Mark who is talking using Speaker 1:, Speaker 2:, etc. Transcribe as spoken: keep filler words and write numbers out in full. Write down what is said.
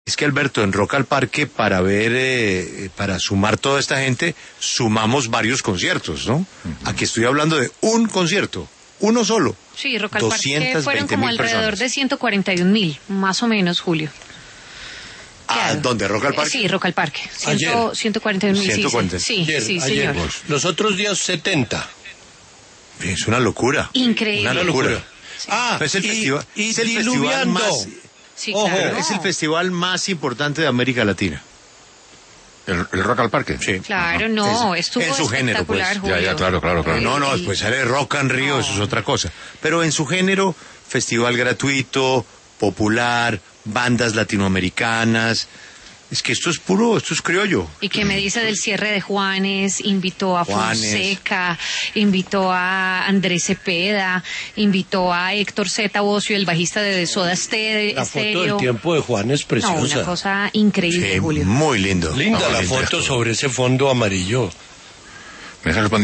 Speaker 1: Es que, Alberto, en Rock al Parque, para ver, eh, para sumar toda esta gente, sumamos varios conciertos, ¿no? Uh-huh. Aquí estoy hablando de un concierto, uno solo.
Speaker 2: Sí, Rock al Parque fueron como alrededor personas. de ciento cuarenta y un mil, más o menos, Julio.
Speaker 1: ¿Ah, dónde? ¿Rock al Parque?
Speaker 2: Sí, Rock al Parque. ciento cuarenta y un mil, sí, sí, ayer, sí, ayer. Señor.
Speaker 3: Los otros días setenta.
Speaker 1: Es una locura.
Speaker 2: Increíble.
Speaker 1: Una locura.
Speaker 2: Sí.
Speaker 1: Ah, es el
Speaker 3: y,
Speaker 1: festival,
Speaker 3: y
Speaker 1: es el festival más...
Speaker 2: Sí,
Speaker 1: Ojo,
Speaker 2: claro.
Speaker 1: es el festival más importante de América Latina.
Speaker 4: ¿El, el Rock al Parque?
Speaker 1: Sí.
Speaker 2: Claro, no,
Speaker 1: es,
Speaker 2: estuvo
Speaker 1: en su género, pues.
Speaker 2: Julio.
Speaker 4: Ya, ya, claro, claro, claro.
Speaker 1: No, no, después sale Rock and Rio, no. Eso es otra cosa. Pero en su género, festival gratuito, popular, bandas latinoamericanas. Es que esto es puro, esto es criollo.
Speaker 2: ¿Y qué me dice del cierre de Juanes? Invitó a
Speaker 1: Juanes.
Speaker 2: Fonseca, invitó a Andrés Cepeda, invitó a Héctor Zeta Bocio, el bajista de Soda Stereo.
Speaker 3: La foto del tiempo de Juanes es preciosa.
Speaker 2: No, una cosa increíble,
Speaker 1: Sí,
Speaker 2: Julio.
Speaker 1: Muy lindo.
Speaker 3: Linda
Speaker 1: no,
Speaker 3: la
Speaker 1: lindo
Speaker 3: foto sobre ese fondo amarillo.
Speaker 4: Me dejas